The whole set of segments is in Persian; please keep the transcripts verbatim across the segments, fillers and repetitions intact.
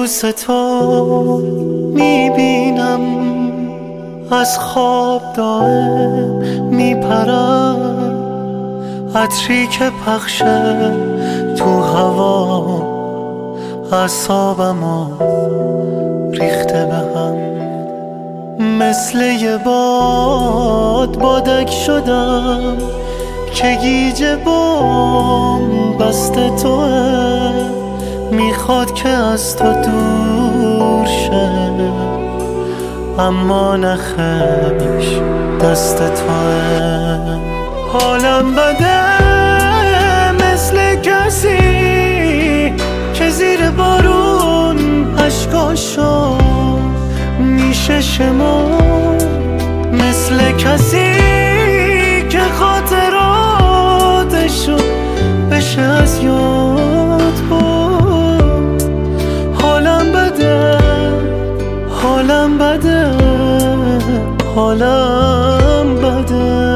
کابوس تو میبینم، از خواب دائم میپرم، عطری که پخشه تو هوا اعصابمو ریخته به هم. مثل یه باد بادک شدم که گیج بام بسته توه، میخواد که از تو دور شه، اما نخش دست توه. حالم بده مثل کسی که زیر بارون اشکاشو میشه شمرد، مثل کسی که خاطراتشو بشه از یاد برد. حالم بده حالم بده حالم بده.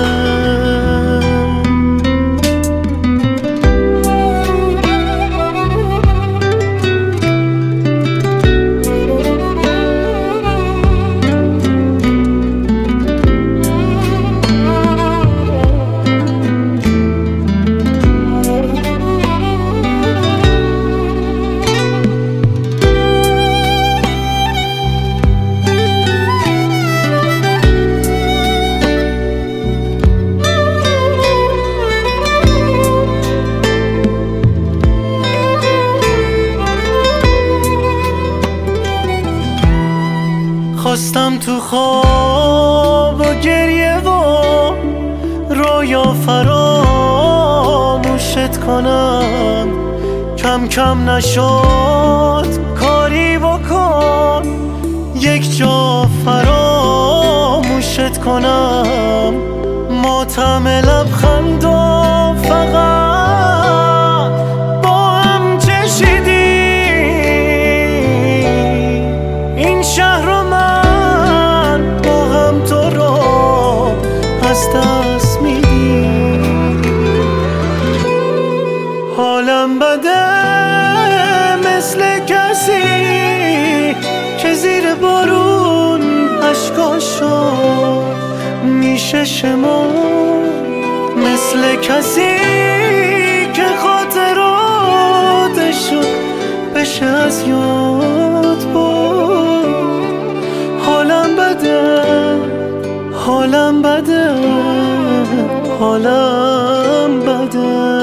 خواستم تو خواب و گریه و رویا فراموشت کنم، کم کم نشد کاری بکن یک جا فراموشت کنم. ماتم لبخند و فقط با هم چشیدیم، این شهر رو من با هم تو رو از دست میدیم. حالم بده مثل کسی که زیر بارون اشکاشو میشه شمرد، مثل کسی که خاطراتشو بشه از یاد برد. حالم بده حالم بده حالم بده.